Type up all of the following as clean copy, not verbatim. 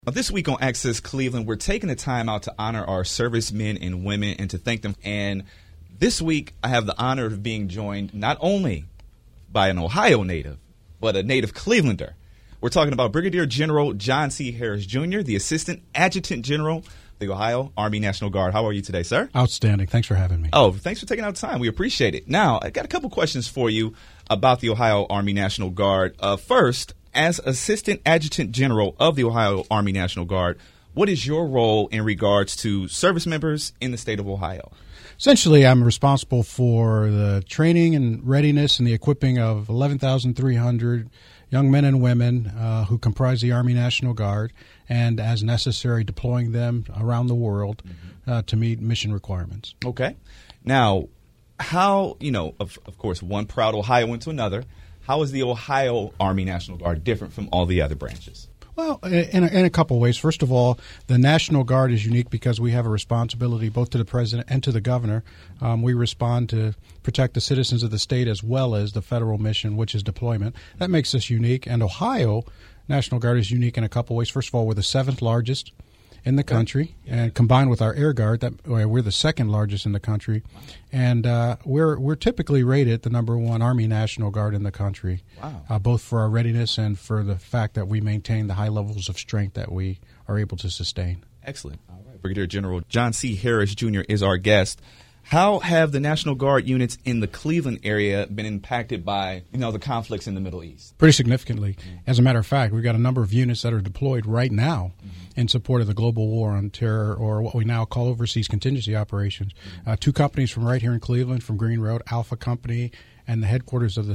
This week on Access Cleveland, we're taking the time out to honor our servicemen and women and to thank them. And this week, I have the honor of being joined not only by an Ohio native, but a native Clevelander. We're talking about Brigadier General John C. Harris, Jr., the Assistant Adjutant General of the Ohio Army National Guard. How are you today, sir? Outstanding. Thanks for having me. Oh, thanks for taking out time. We appreciate it. Now, I got a couple questions for you about the Ohio Army National Guard. First, as Assistant Adjutant General of the Ohio Army National Guard, what is your role in regards to service members in the state of Ohio? Essentially, I'm responsible for the training and readiness and the equipping of 11,300 young men and women who comprise the Army National Guard, and as necessary, deploying them around the world to meet mission requirements. Okay. Now, how, of course, one proud Ohioan to another, how is the Ohio Army National Guard different from all the other branches? Well, in a couple of ways. First of all, the National Guard is unique because we have a responsibility both to the president and to the governor. We respond to protect the citizens of the state as well as the federal mission, which is deployment. That makes us unique. And Ohio National Guard is unique in a couple of ways. First of all, we're the seventh largest in the country, and combined with our Air Guard, we're the second largest in the country, and we're typically rated the number one Army National Guard in the country. Wow. Both for our readiness and for the fact that we maintain the high levels of strength that we are able to sustain. Excellent. All right. Brigadier General John C. Harris, Jr. is our guest. How have the National Guard units in the Cleveland area been impacted by, the conflicts in the Middle East? Pretty significantly. As a matter of fact, we've got a number of units that are deployed right now in support of the global war on terror, or what we now call overseas contingency operations. Two companies from right here in Cleveland, from Green Road, Alpha Company, and the headquarters of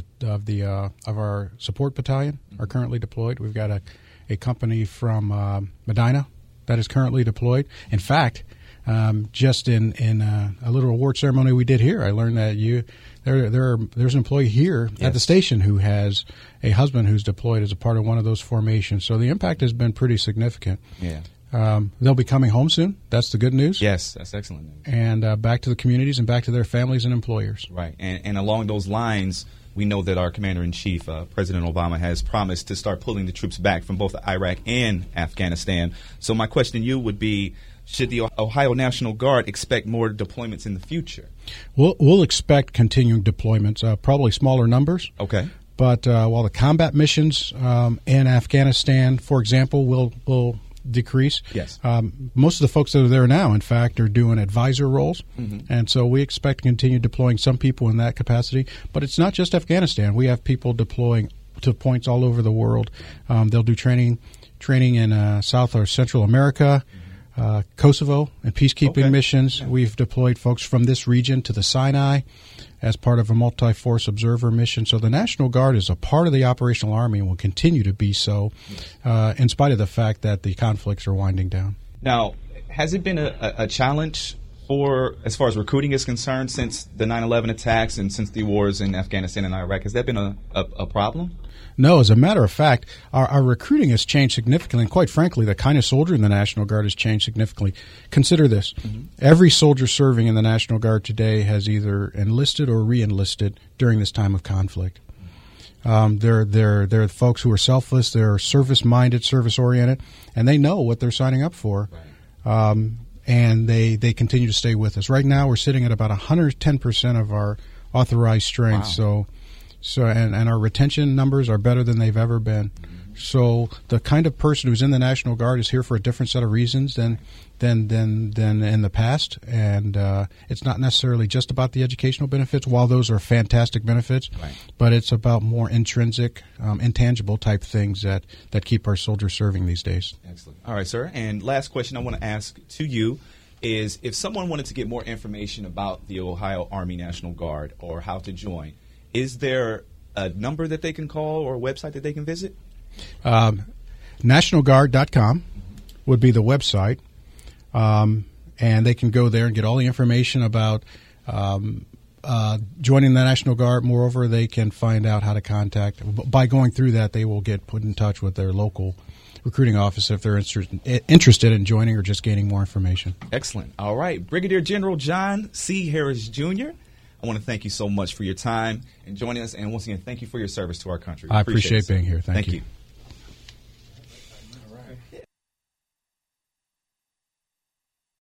our support battalion are currently deployed. We've got a company from Medina that is currently deployed. In fact, just in a little award ceremony we did here, I learned that there's an employee here at the station who has a husband who's deployed as a part of one of those formations. So the impact has been pretty significant. Yeah. They'll be coming home soon. That's the good news. Yes, that's excellent news. And back to the communities and back to their families and employers. Right. And along those lines, we know that our Commander-in-Chief, President Obama, has promised to start pulling the troops back from both Iraq and Afghanistan. So my question to you would be, should the Ohio National Guard expect more deployments in the future? We'll expect continuing deployments, probably smaller numbers. Okay. But while the combat missions in Afghanistan, for example, will decrease, yes. Most of the folks that are there now, in fact, are doing advisor roles. And so we expect to continue deploying some people in that capacity. But it's not just Afghanistan. We have people deploying to points all over the world. They'll do training in South or Central America, Kosovo, and peacekeeping missions. Yeah. We've deployed folks from this region to the Sinai as part of a multi-force observer mission. So the National Guard is a part of the operational Army and will continue to be so, in spite of the fact that the conflicts are winding down. Now, has it been a challenge as far as recruiting is concerned, since the 9/11 attacks and since the wars in Afghanistan and Iraq? Has that been a problem? No, as a matter of fact, our recruiting has changed significantly, and quite frankly, the kind of soldier in the National Guard has changed significantly. Consider this. Every soldier serving in the National Guard today has either enlisted or re-enlisted during this time of conflict. They're folks who are selfless, they're service-minded, service-oriented, and they know what they're signing up for. Right. And they continue to stay with us. Right now, we're sitting at about 110% of our authorized strength. Wow. So and our retention numbers are better than they've ever been. So the kind of person who's in the National Guard is here for a different set of reasons than in the past. And it's not necessarily just about the educational benefits, while those are fantastic benefits, but it's about more intrinsic, intangible type things that keep our soldiers serving these days. Excellent. All right, sir. And last question I want to ask to you is, if someone wanted to get more information about the Ohio Army National Guard or how to join, is there a number that they can call or a website that they can visit? NationalGuard.com would be the website, and they can go there and get all the information about joining the National Guard. Moreover, they can find out how to contact. By going through that, they will get put in touch with their local recruiting office if they're interested in joining or just gaining more information. Excellent. All right. Brigadier General John C. Harris, Jr., I want to thank you so much for your time and joining us. And once again, thank you for your service to our country. I appreciate being here. Thank you.